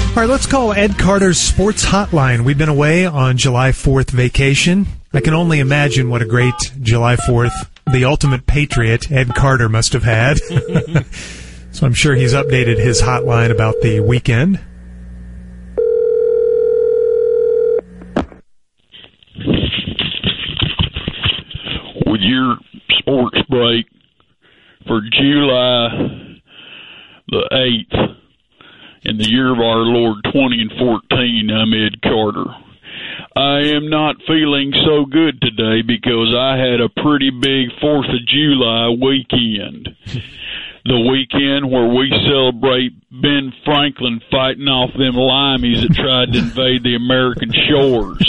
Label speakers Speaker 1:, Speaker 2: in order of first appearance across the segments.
Speaker 1: All right, let's call Ed Carter's Sports Hotline. We've been away on July 4th vacation. I can only imagine what a great July 4th, the ultimate patriot, Ed Carter must have had. So I'm sure he's updated his hotline about the weekend.
Speaker 2: With your sports break for July the 8th, in the year of our Lord 2014, I'm Ed Carter. I am not feeling so good today because I had a pretty big 4th of July weekend. The weekend where we celebrate Ben Franklin fighting off them limeys that tried to invade the American shores.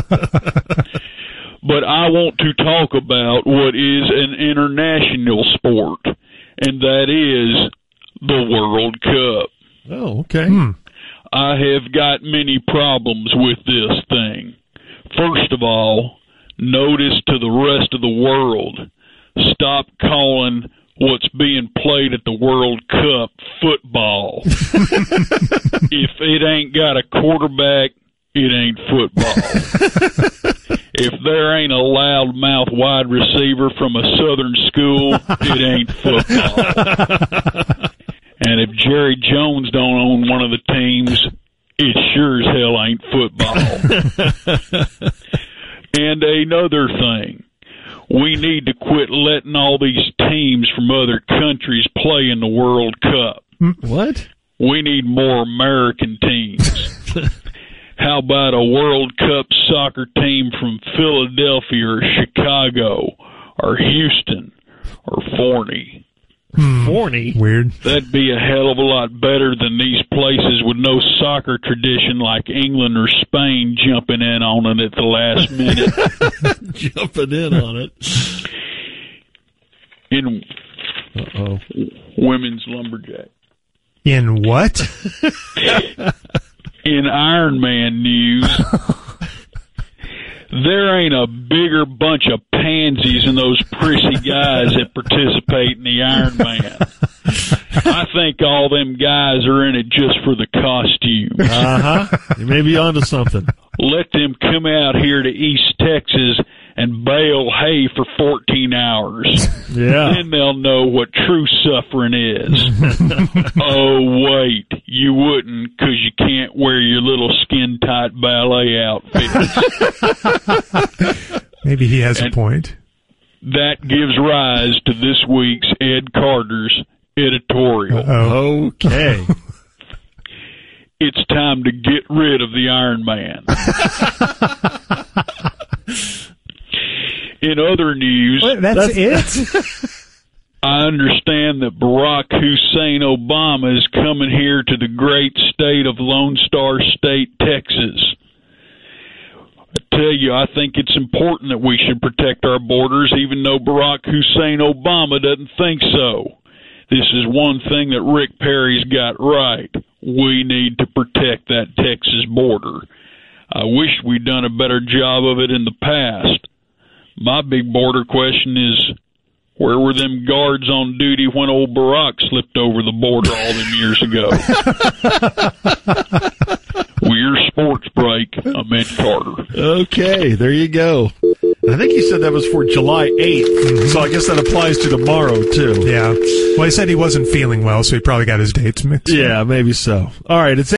Speaker 2: But I want to talk about what is an international sport, and that is the World Cup.
Speaker 3: Oh, okay.
Speaker 2: I have got many problems with this thing. First of all, notice to the rest of the world, stop calling what's being played at the World Cup football. If it ain't got a quarterback, it ain't football. If there ain't a loudmouth wide receiver from a southern school, it ain't football. And if Jerry Jones don't own one of the teams, it sure as hell ain't football. And another thing, we need to quit letting all these teams from other countries play in the World Cup.
Speaker 3: What?
Speaker 2: We need more American teams. How about a World Cup soccer team from Philadelphia or Chicago or Houston or Forney?
Speaker 3: Forney?
Speaker 1: Weird.
Speaker 2: That'd be a hell of a lot better than these places with no soccer tradition like England or Spain jumping in on it at the last minute.
Speaker 3: Jumping in on it.
Speaker 2: In women's lumberjack.
Speaker 1: In what?
Speaker 2: In Iron Man news, there ain't a bigger bunch of pansies than those prissy guys that participate in the Iron Man. I think all them guys are in it just for the costume.
Speaker 3: You may be onto something.
Speaker 2: Let them come out here to East Texas and bale hay for 14 hours.
Speaker 3: Yeah.
Speaker 2: Then they'll know what true suffering is. Oh, wait, you wouldn't because you can't wear your little skin-tight ballet outfit.
Speaker 1: Maybe he has a point.
Speaker 2: That gives rise to this week's Ed Carter's editorial.
Speaker 1: Uh-oh.
Speaker 3: Okay.
Speaker 2: It's time to get rid of the Iron Man. In other news...
Speaker 1: What, that's it?
Speaker 2: I understand that Barack Hussein Obama is coming here to the great state of Lone Star State, Texas. I tell you, I think it's important that we should protect our borders, even though Barack Hussein Obama doesn't think so. This is one thing that Rick Perry's got right. We need to protect that Texas border. I wish we'd done a better job of it in the past. My big border question is, where were them guards on duty when old Barack slipped over the border all them years ago? We're sports break. I'm Ed Carter.
Speaker 3: Okay, there you go. I think he said that was for July 8th, so I guess that applies to tomorrow, too.
Speaker 1: Yeah. Well, he said he wasn't feeling well, so he probably got his dates mixed.
Speaker 3: Yeah, maybe so. All right, it's